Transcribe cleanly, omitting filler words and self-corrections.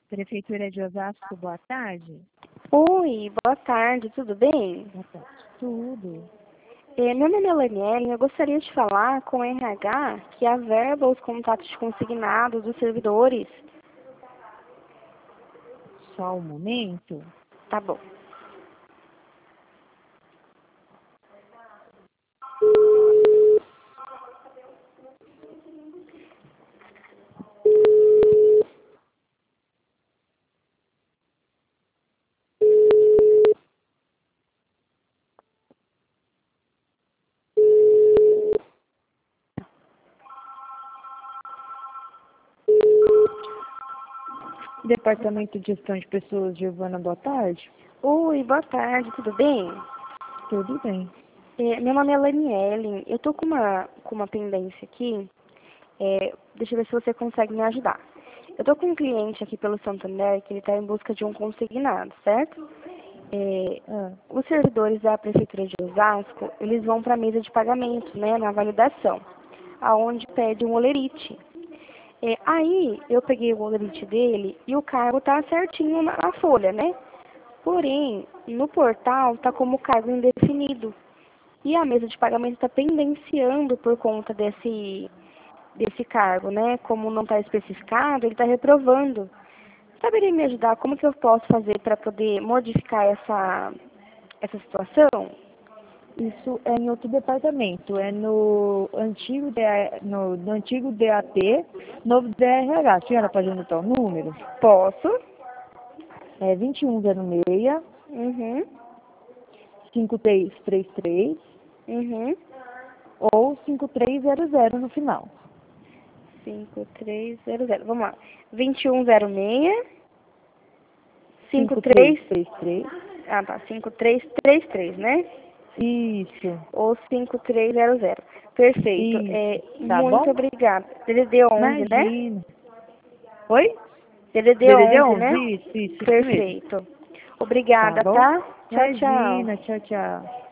Prefeitura de Osasco, boa tarde. Oi, boa tarde, tudo bem? Boa tarde. Tudo. Meu nome é Laniele, eu gostaria de falar com o RH que a verba os contatos consignados dos servidores. Só um momento. Tá bom. Departamento de Gestão de Pessoas, Giovana, boa tarde. Oi, boa tarde, tudo bem? Tudo bem. Meu nome é Laniele, eu tô com uma pendência aqui, deixa eu ver se você consegue me ajudar. Eu tô com um cliente aqui pelo Santander que ele está em busca de um consignado, certo? Os servidores da Prefeitura de Osasco, eles vão para a mesa de pagamento, né, na validação, aonde pede um holerite. Aí eu peguei o holerite dele e o cargo tá certinho na folha, né? Porém, no portal tá como cargo indefinido. E a mesa de pagamento está pendenciando por conta desse cargo, né? Como não está especificado, ele está reprovando. Saberia me ajudar? Como que eu posso fazer para poder modificar essa situação? Isso é em outro departamento, é no antigo, no antigo DAT, novo DRH. A senhora pode anotar o número? Posso? É 2106 Uhum. 5333 Uhum. ou 5300 no final. 5300. Vamos lá. 2106 53. 5333. Ah, tá. 5333, né? Isso, Ou 5300. Perfeito. isso. Tá Muito bom? obrigada. DDD 11, né? Imagina. Oi? DDD DDD 11, 11? né? Isso mesmo. Perfeito. Tá Obrigada, bom? tá? Tchau, tchau. Imagina. Tchau, tchau.